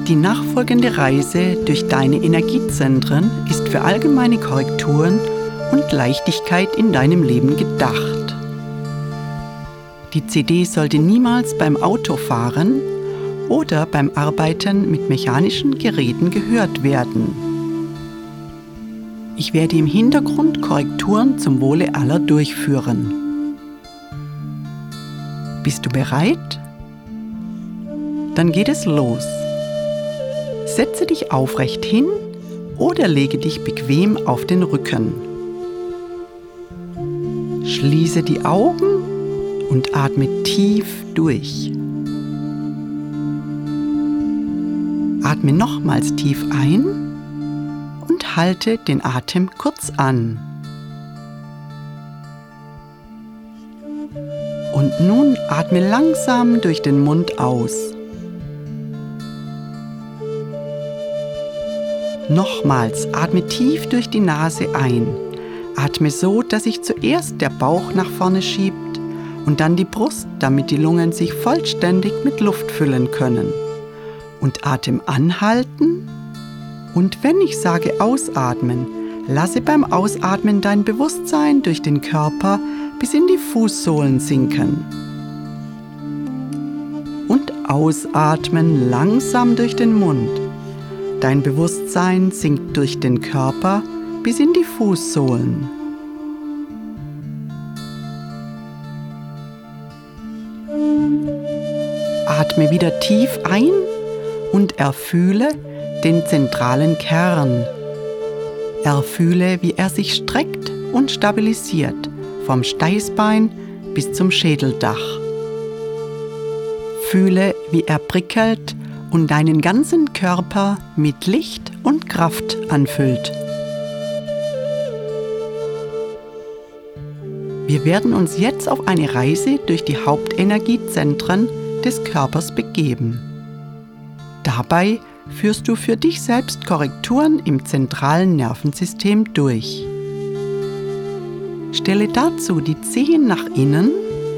Die nachfolgende Reise durch deine Energiezentren ist für allgemeine Korrekturen und Leichtigkeit in deinem Leben gedacht. Die CD sollte niemals beim Autofahren oder beim Arbeiten mit mechanischen Geräten gehört werden. Ich werde im Hintergrund Korrekturen zum Wohle aller durchführen. Bist du bereit? Dann geht es los. Setze dich aufrecht hin oder lege dich bequem auf den Rücken. Schließe die Augen und atme tief durch. Atme nochmals tief ein und halte den Atem kurz an. Und nun atme langsam durch den Mund aus. Nochmals atme tief durch die Nase ein. Atme so, dass sich zuerst der Bauch nach vorne schiebt und dann die Brust, damit die Lungen sich vollständig mit Luft füllen können. Und Atem anhalten. Und wenn ich sage ausatmen, lasse beim Ausatmen dein Bewusstsein durch den Körper bis in die Fußsohlen sinken. Und ausatmen langsam durch den Mund. Dein Bewusstsein sinkt durch den Körper bis in die Fußsohlen. Atme wieder tief ein und erfühle den zentralen Kern. Erfühle, wie er sich streckt und stabilisiert, vom Steißbein bis zum Schädeldach. Fühle, wie er prickelt und deinen ganzen Körper mit Licht und Kraft anfüllt. Wir werden uns jetzt auf eine Reise durch die Hauptenergiezentren des Körpers begeben. Dabei führst du für dich selbst Korrekturen im zentralen Nervensystem durch. Stelle dazu die Zehen nach innen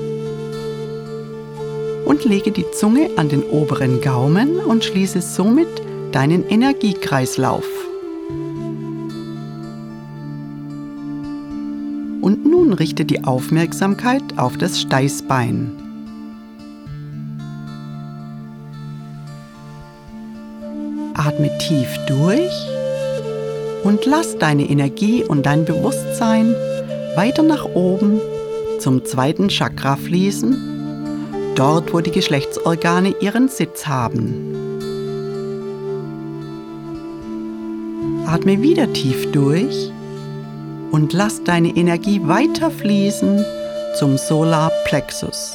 und lege die Zunge an den oberen Gaumen und schließe somit deinen Energiekreislauf. Und nun richte die Aufmerksamkeit auf das Steißbein. Atme tief durch und lass deine Energie und dein Bewusstsein weiter nach oben zum zweiten Chakra fließen, dort wo die Geschlechtsorgane ihren Sitz haben. Atme wieder tief durch und lass deine Energie weiter fließen zum Solarplexus.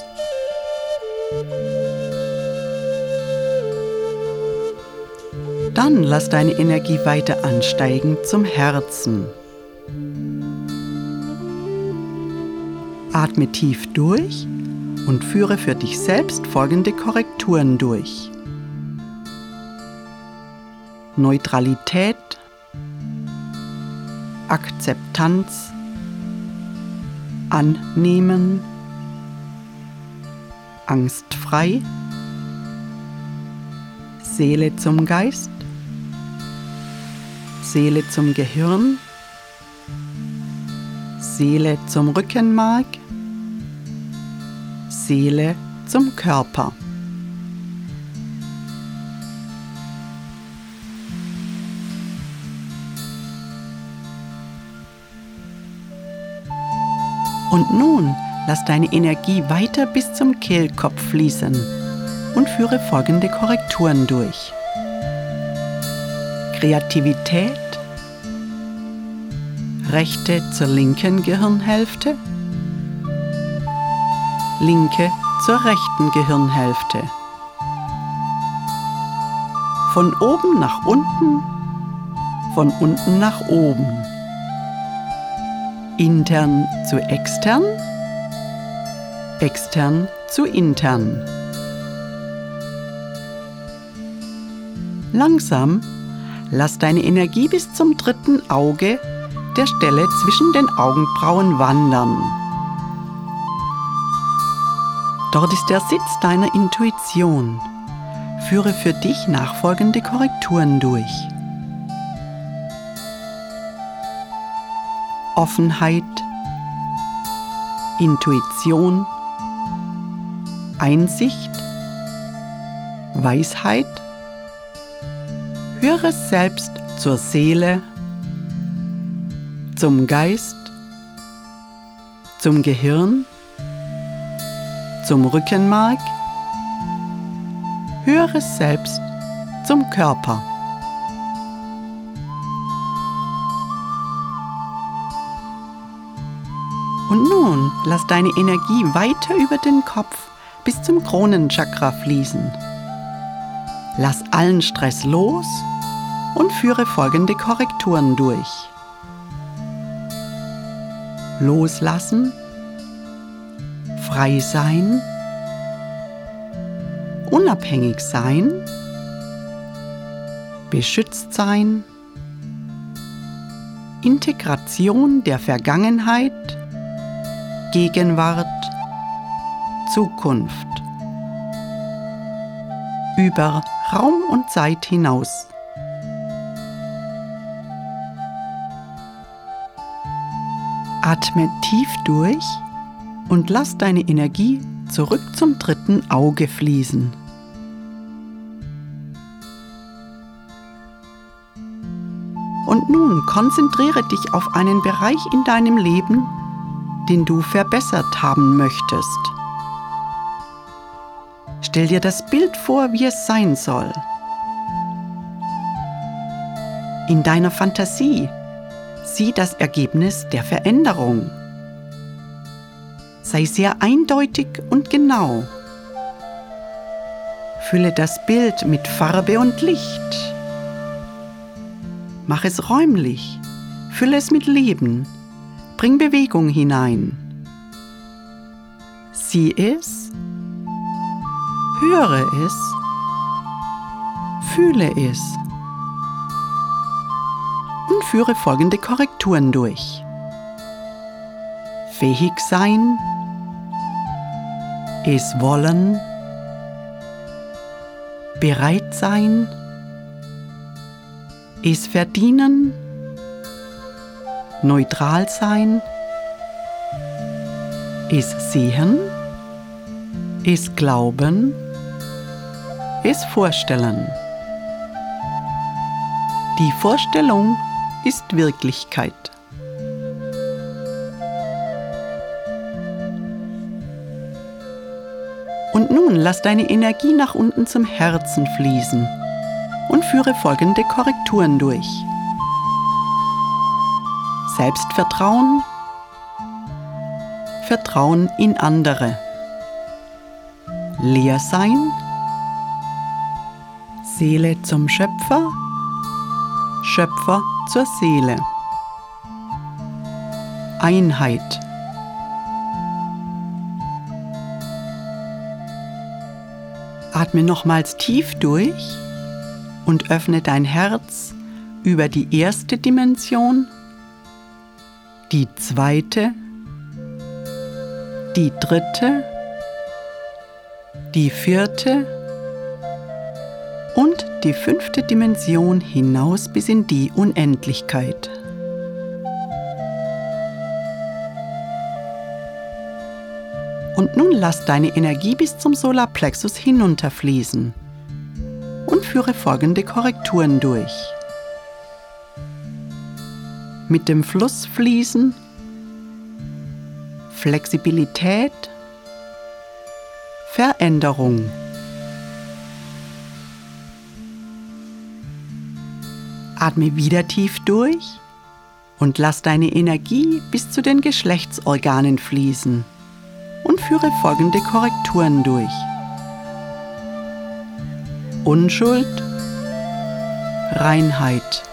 Dann lass deine Energie weiter ansteigen zum Herzen. Atme tief durch und führe für dich selbst folgende Korrekturen durch. Neutralität, Akzeptanz, Annehmen, angstfrei, Seele zum Geist, Seele zum Gehirn, Seele zum Rückenmark, Seele zum Körper. Und nun lass deine Energie weiter bis zum Kehlkopf fließen und führe folgende Korrekturen durch. Kreativität, rechte zur linken Gehirnhälfte, linke zur rechten Gehirnhälfte. Von oben nach unten, von unten nach oben. Intern zu extern, extern zu intern. Langsam lass deine Energie bis zum dritten Auge, der Stelle zwischen den Augenbrauen, wandern. Dort ist der Sitz deiner Intuition. Führe für dich nachfolgende Korrekturen durch. Offenheit, Intuition, Einsicht, Weisheit, höheres Selbst zur Seele, zum Geist, zum Gehirn, zum Rückenmark, höheres Selbst zum Körper. Und nun lass deine Energie weiter über den Kopf bis zum Kronenchakra fließen. Lass allen Stress los und führe folgende Korrekturen durch. Loslassen, frei sein, unabhängig sein, beschützt sein, Integration der Vergangenheit, Gegenwart, Zukunft. Über Raum und Zeit hinaus. Atme tief durch und lass deine Energie zurück zum dritten Auge fließen. Und nun konzentriere dich auf einen Bereich in deinem Leben, den du verbessert haben möchtest. Stell dir das Bild vor, wie es sein soll. In deiner Fantasie sieh das Ergebnis der Veränderung. Sei sehr eindeutig und genau. Fülle das Bild mit Farbe und Licht. Mach es räumlich, fülle es mit Leben, bring Bewegung hinein. Sieh es, höre es, fühle es und führe folgende Korrekturen durch. Fähig sein, es wollen, bereit sein, es verdienen, neutral sein, es sehen, es glauben, es vorstellen. Die Vorstellung ist Wirklichkeit. Und nun lass deine Energie nach unten zum Herzen fließen und führe folgende Korrekturen durch. Selbstvertrauen, Vertrauen in andere, Leersein, Seele zum Schöpfer, Schöpfer zur Seele, Einheit. Atme nochmals tief durch und öffne dein Herz über die erste Dimension, die zweite, die dritte, die vierte und die fünfte Dimension hinaus bis in die Unendlichkeit. Und nun lass deine Energie bis zum Solarplexus hinunterfließen und führe folgende Korrekturen durch. Mit dem Fluss fließen, Flexibilität, Veränderung. Atme wieder tief durch und lass deine Energie bis zu den Geschlechtsorganen fließen und führe folgende Korrekturen durch. Unschuld, Reinheit.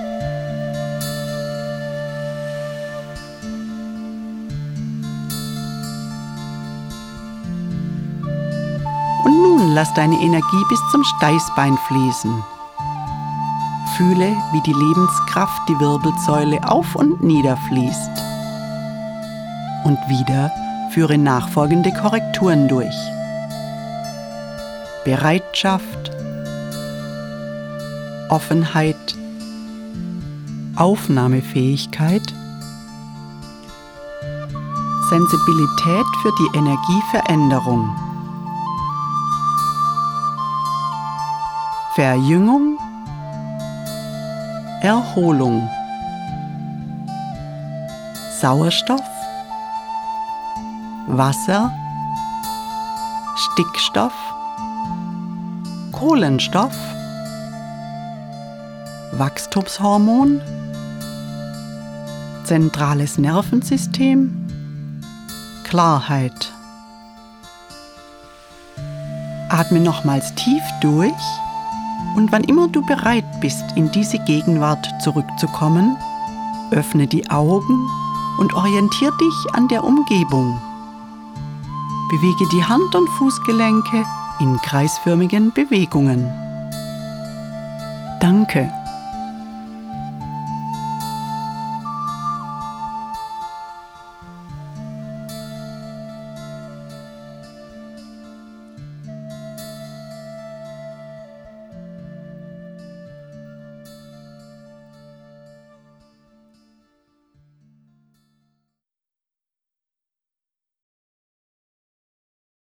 Und nun lass deine Energie bis zum Steißbein fließen. Fühle, wie die Lebenskraft die Wirbelsäule auf und nieder fließt. Und wieder führe nachfolgende Korrekturen durch. Bereitschaft, Offenheit, Aufnahmefähigkeit, Sensibilität für die Energieveränderung, Verjüngung, Erholung, Sauerstoff, Wasser, Stickstoff, Kohlenstoff, Wachstumshormon, zentrales Nervensystem, Klarheit. Atme nochmals tief durch und wann immer du bereit bist, in diese Gegenwart zurückzukommen, öffne die Augen und orientiere dich an der Umgebung. Bewege die Hand- und Fußgelenke in kreisförmigen Bewegungen. Danke.